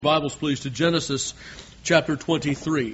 Bibles, please, to Genesis chapter 23.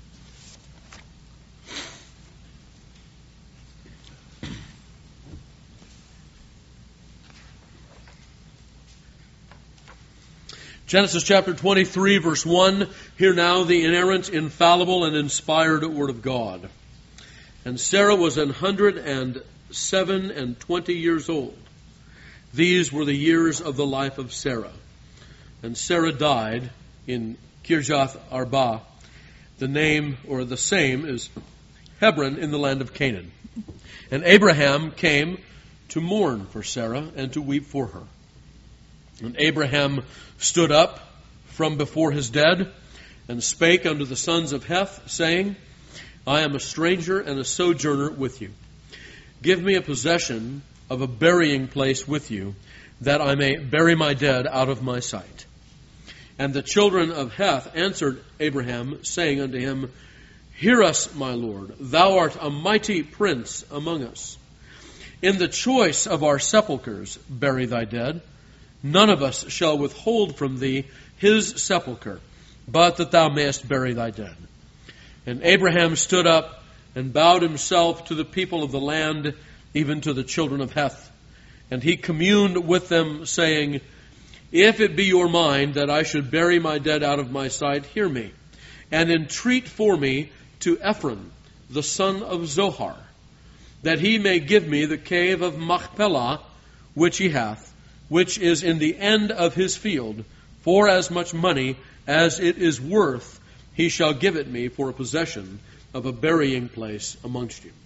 Genesis chapter 23, verse 1. Hear now the inerrant, infallible, and inspired word of God. And Sarah was 107 and 20 years old. These were the years of the life of Sarah. And Sarah died in Kirjath Arba. The name, or the same, is Hebron in the land of Canaan. And Abraham came to mourn for Sarah and to weep for her. And Abraham stood up from before his dead and spake unto the sons of Heth, saying, I am a stranger and a sojourner with you. Give me a possession of a burying place with you, that I may bury my dead out of my sight. And the children of Heth answered Abraham, saying unto him, Hear us, my Lord, thou art a mighty prince among us. In the choice of our sepulchres bury thy dead. None of us shall withhold from thee his sepulchre, but that thou mayest bury thy dead. And Abraham stood up and bowed himself to the people of the land, even to the children of Heth. And he communed with them, saying, If it be your mind that I should bury my dead out of my sight, hear me, and entreat for me to Ephron, the son of Zohar, that he may give me the cave of Machpelah, which he hath, which is in the end of his field, for as much money as it is worth, he shall give it me for a possession of a burying place amongst you.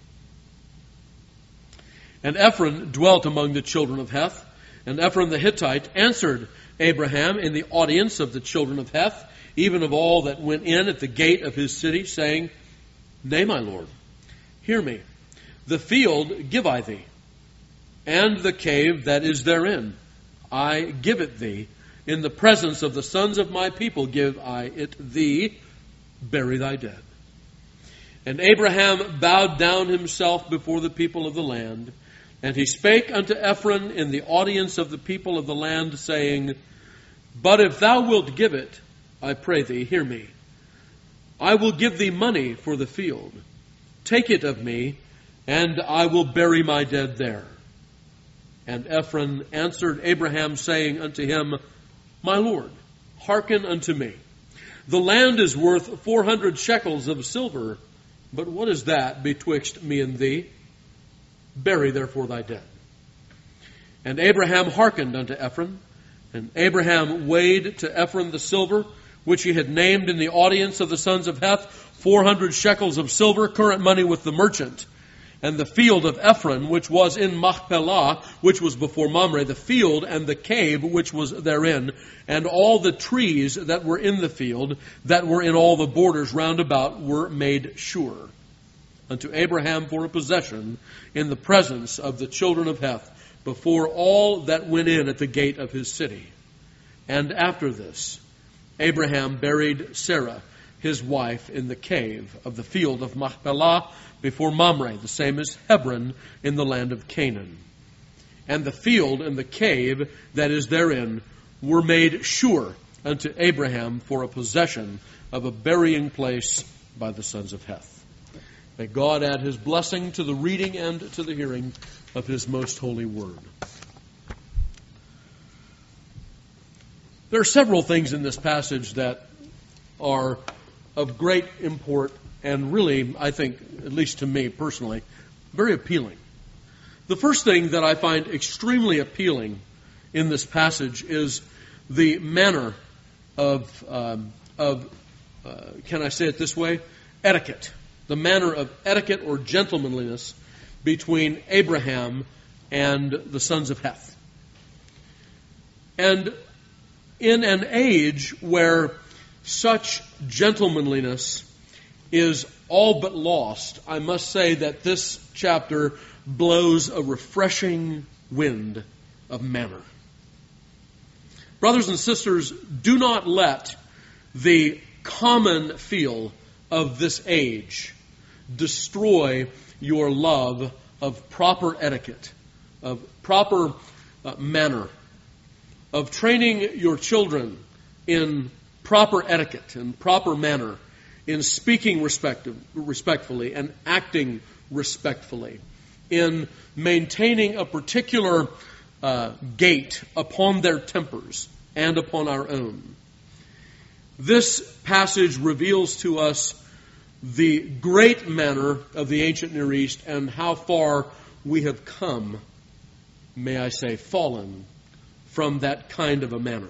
And Ephron dwelt among the children of Heth, and Ephron the Hittite answered Abraham in the audience of the children of Heth, even of all that went in at the gate of his city, saying, Nay, my Lord, hear me. The field give I thee, and the cave that is therein. I give it thee. In the presence of the sons of my people give I it thee. Bury thy dead. And Abraham bowed down himself before the people of the land, and he spake unto Ephron in the audience of the people of the land, saying, But if thou wilt give it, I pray thee, hear me. I will give thee money for the field. Take it of me, and I will bury my dead there. And Ephron answered Abraham, saying unto him, My Lord, hearken unto me. The land is worth 400 shekels of silver, but what is that betwixt me and thee? Bury therefore thy dead. And Abraham hearkened unto Ephron, and Abraham weighed to Ephron the silver, which he had named in the audience of the sons of Heth, 400 shekels of silver, current money with the merchant. And the field of Ephron, which was in Machpelah, which was before Mamre, the field and the cave which was therein, and all the trees that were in the field, that were in all the borders round about, were made sure unto Abraham for a possession in the presence of the children of Heth, before all that went in at the gate of his city. And after this, Abraham buried Sarah, his wife, in the cave of the field of Machpelah, before Mamre, the same as Hebron, in the land of Canaan. And the field and the cave that is therein were made sure unto Abraham for a possession of a burying place by the sons of Heth. May God add his blessing to the reading and to the hearing of his most holy word. There are several things in this passage that are of great import and really, I think, at least to me personally, very appealing. The first thing that I find extremely appealing in this passage is the manner of can I say it this way? Etiquette. The manner of etiquette or gentlemanliness between Abraham and the sons of Heth. And in an age where such gentlemanliness is all but lost, I must say that this chapter blows a refreshing wind of manner. Brothers and sisters, do not let the common feel of this age destroy your love of proper etiquette, of proper manner, of training your children in proper etiquette and proper manner in speaking respectfully and acting respectfully, in maintaining a particular gait upon their tempers and upon our own. This passage reveals to us the great manner of the ancient Near East and how far we have come, may I say, fallen from that kind of a manner.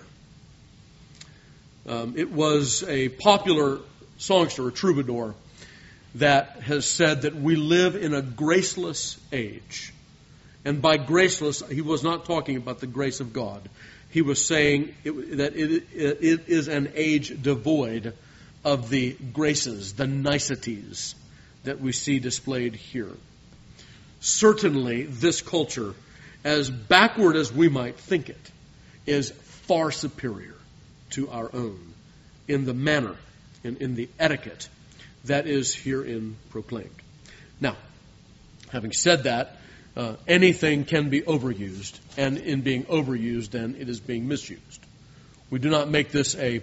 It was a popular songster, a troubadour, that has said that we live in a graceless age. And by graceless, he was not talking about the grace of God. He was saying that it is an age devoid of the graces, the niceties that we see displayed here. Certainly, this culture, as backward as we might think it, is far superior to our own in the manner and in the etiquette that is herein proclaimed. Now, having said that, anything can be overused, and in being overused, then it is being misused. We do not make this a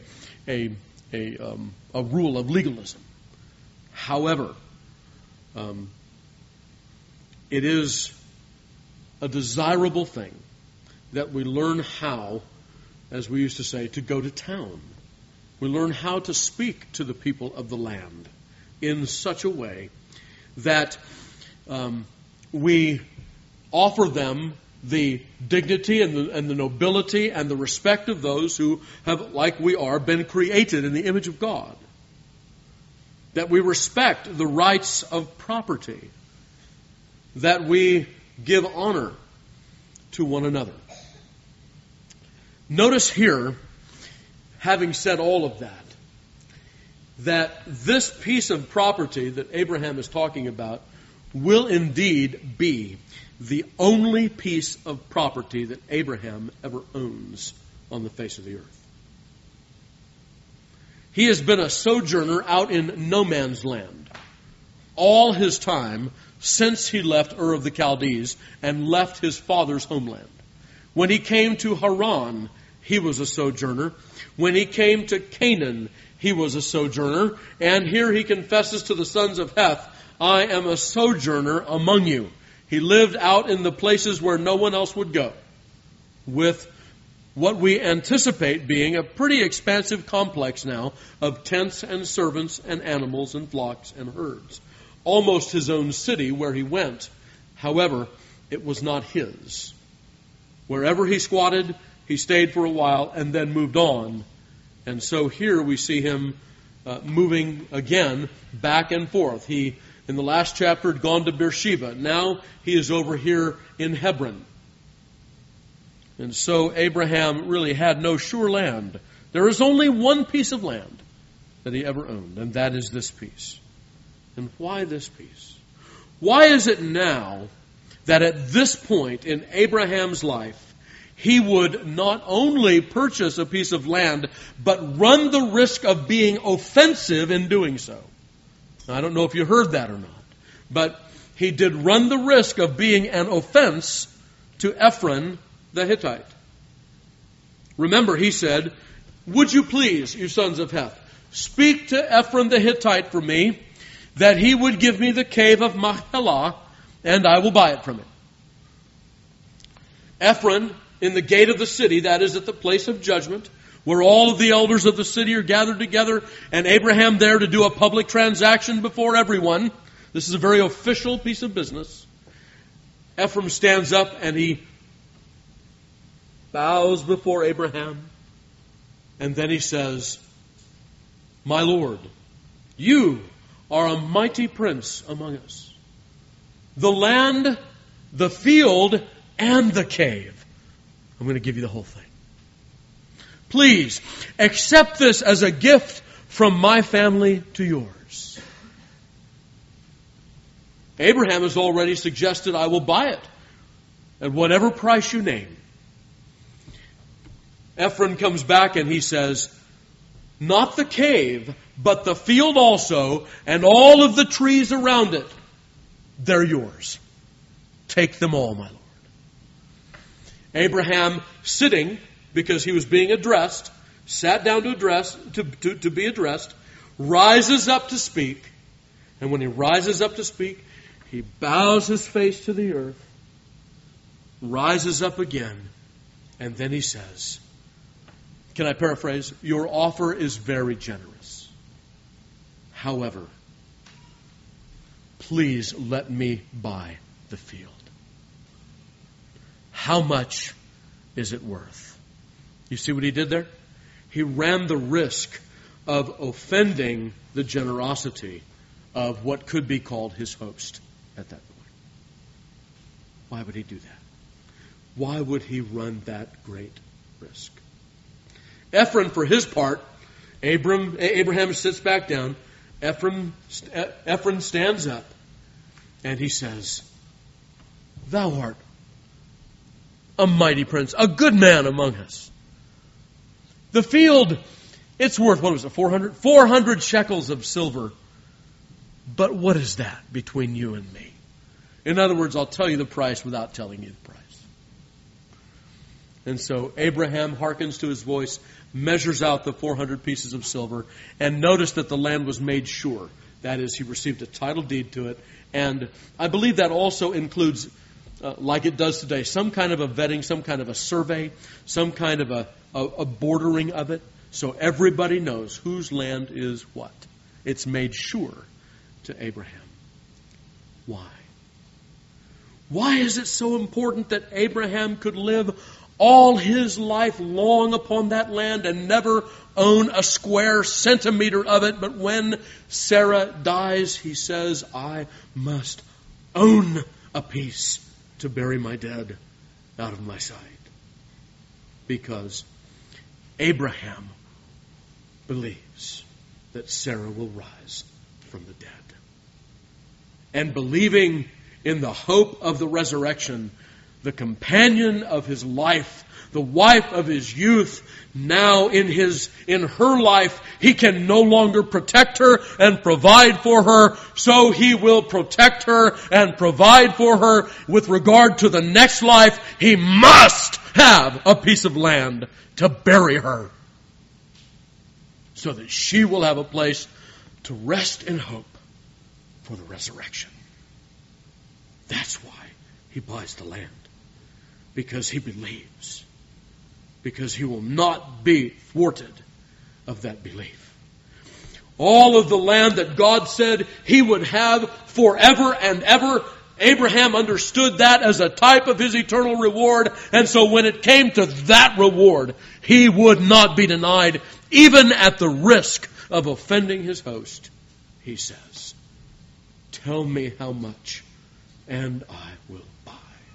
rule of legalism. However, it is a desirable thing that we learn how, as we used to say, to go to town. We learn how to speak to the people of the land in such a way that we offer them the dignity and the nobility and the respect of those who have, like we are, been created in the image of God. That we respect the rights of property. That we give honor to one another. Notice here, having said all of that, that this piece of property that Abraham is talking about will indeed be the only piece of property that Abraham ever owns on the face of the earth. He has been a sojourner out in no man's land all his time since he left Ur of the Chaldees and left his father's homeland. When he came to Haran, he was a sojourner. When he came to Canaan, he was a sojourner. And here he confesses to the sons of Heth, I am a sojourner among you. He lived out in the places where no one else would go, with what we anticipate being a pretty expansive complex now of tents and servants and animals and flocks and herds. Almost his own city where he went. However, it was not his. Wherever he squatted, he stayed for a while and then moved on. And so here we see him moving again back and forth. He, in the last chapter, had gone to Beersheba. Now he is over here in Hebron. And so Abraham really had no sure land. There is only one piece of land that he ever owned, and that is this piece. And why this piece? Why is it now that at this point in Abraham's life, he would not only purchase a piece of land, but run the risk of being offensive in doing so? I don't know if you heard that or not, but he did run the risk of being an offense to Ephron the Hittite. Remember, he said, would you please, you sons of Heth, speak to Ephron the Hittite for me, that he would give me the cave of Machpelah, and I will buy it from him. Ephron, in the gate of the city, that is at the place of judgment, where all of the elders of the city are gathered together, and Abraham there to do a public transaction before everyone. This is a very official piece of business. Ephron stands up and he bows before Abraham, and then he says, my Lord, you are a mighty prince among us. The land, the field, and the cave. I'm going to give you the whole thing. Please, accept this as a gift from my family to yours. Abraham has already suggested, I will buy it at whatever price you name. Ephron comes back and he says, not the cave, but the field also, and all of the trees around it, they're yours. Take them all, my Lord. Abraham, sitting, because he was being addressed, sat down to be addressed, rises up to speak, and when he rises up to speak, he bows his face to the earth, rises up again, and then he says, can I paraphrase? Your offer is very generous. However, please let me buy the field. How much is it worth? You see what he did there? He ran the risk of offending the generosity of what could be called his host at that point. Why would he do that? Why would he run that great risk? Ephron, for his part, Abraham sits back down. Ephron stands up and he says, thou art a mighty prince, a good man among us. The field, it's worth, 400 shekels of silver. But what is that between you and me? In other words, I'll tell you the price without telling you the price. And so Abraham hearkens to his voice, measures out the 400 pieces of silver, and notice that the land was made sure. That is, he received a title deed to it. And I believe that also includes, like it does today, some kind of a vetting, some kind of a survey, some kind of a bordering of it, so everybody knows whose land is what. It's made sure to Abraham. Why? Why is it so important that Abraham could live all his life long upon that land and never own a square centimeter of it? But when Sarah dies, he says, I must own a piece to bury my dead out of my sight. Because Abraham believes that Sarah will rise from the dead. And believing in the hope of the resurrection, the companion of his life, the wife of his youth, now in her life, he can no longer protect her and provide for her, so he will protect her and provide for her. With regard to the next life, he must have a piece of land to bury her, so that she will have a place to rest in hope for the resurrection. That's why he buys the land. Because he believes. Because he will not be thwarted of that belief. All of the land that God said he would have forever and ever, Abraham understood that as a type of his eternal reward. And so when it came to that reward, he would not be denied, even at the risk of offending his host. He says, tell me how much, and I will buy.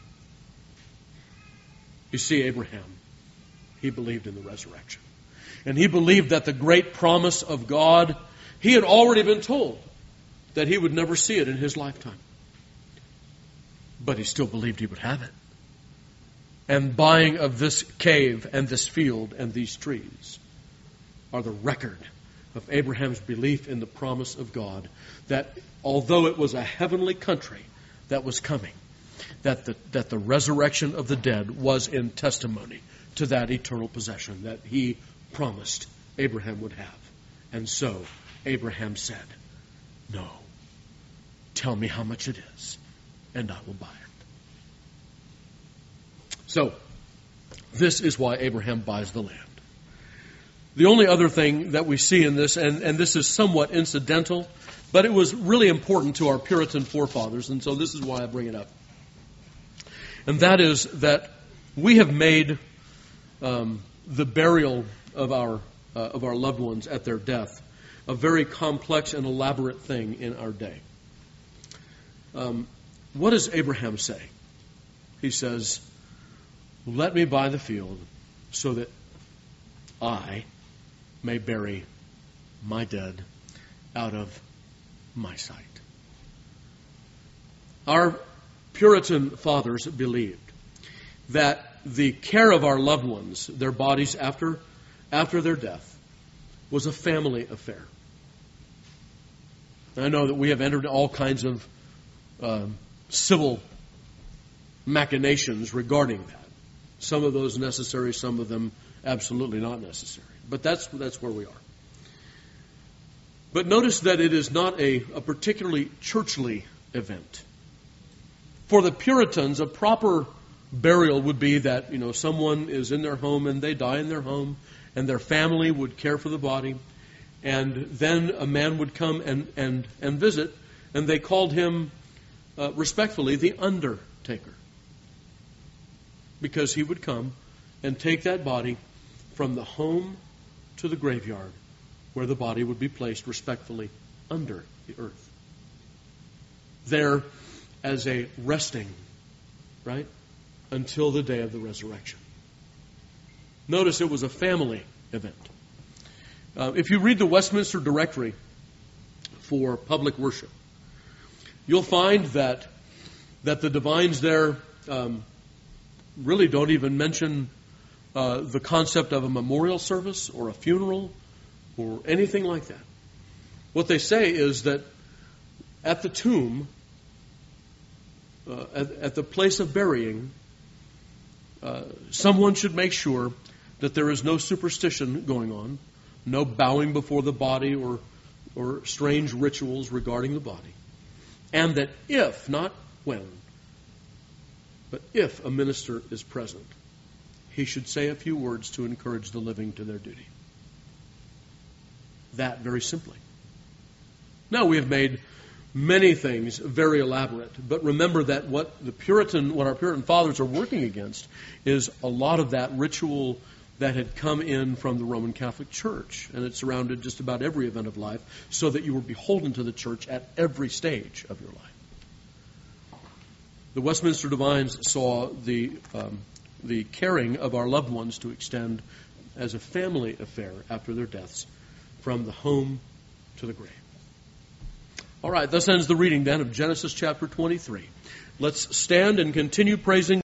You see, Abraham, he believed in the resurrection. And he believed that the great promise of God, he had already been told that he would never see it in his lifetime. But he still believed he would have it. And buying of this cave and this field and these trees are the record of Abraham's belief in the promise of God, that although it was a heavenly country that was coming, that the resurrection of the dead was in testimony to that eternal possession that he promised Abraham would have. And so Abraham said, no, tell me how much it is, and I will buy it. So, this is why Abraham buys the land. The only other thing that we see in this, and this is somewhat incidental, but it was really important to our Puritan forefathers, and so this is why I bring it up. And that is that we have made the burial of our loved ones at their death a very complex and elaborate thing in our day. What does Abraham say? He says, let me buy the field so that I may bury my dead out of my sight. Our Puritan fathers believed that the care of our loved ones, their bodies after their death, was a family affair. I know that we have entered all kinds of civil machinations regarding that. Some of those necessary, some of them absolutely not necessary. But that's where we are. But notice that it is not a particularly churchly event. For the Puritans, a proper burial would be that, someone is in their home and they die in their home, and their family would care for the body, and then a man would come and visit, and they called him respectfully the undertaker, because he would come and take that body from the home to the graveyard, where the body would be placed respectfully under the earth, there as a resting, right, until the day of the resurrection. Notice it was a family event. If you read the Westminster Directory for public worship, you'll find that the divines there really don't even mention the concept of a memorial service or a funeral or anything like that. What they say is that at the tomb, at the place of burying, someone should make sure that there is no superstition going on, no bowing before the body or strange rituals regarding the body. And that if, not when, but if a minister is present, he should say a few words to encourage the living to their duty. That very simply. Now, we have made many things very elaborate, but remember that what our Puritan fathers are working against is a lot of that ritual that had come in from the Roman Catholic Church, and it surrounded just about every event of life, so that you were beholden to the church at every stage of your life. The Westminster Divines saw the caring of our loved ones to extend as a family affair after their deaths, from the home to the grave. All right, thus ends the reading then of Genesis chapter 23. Let's stand and continue praising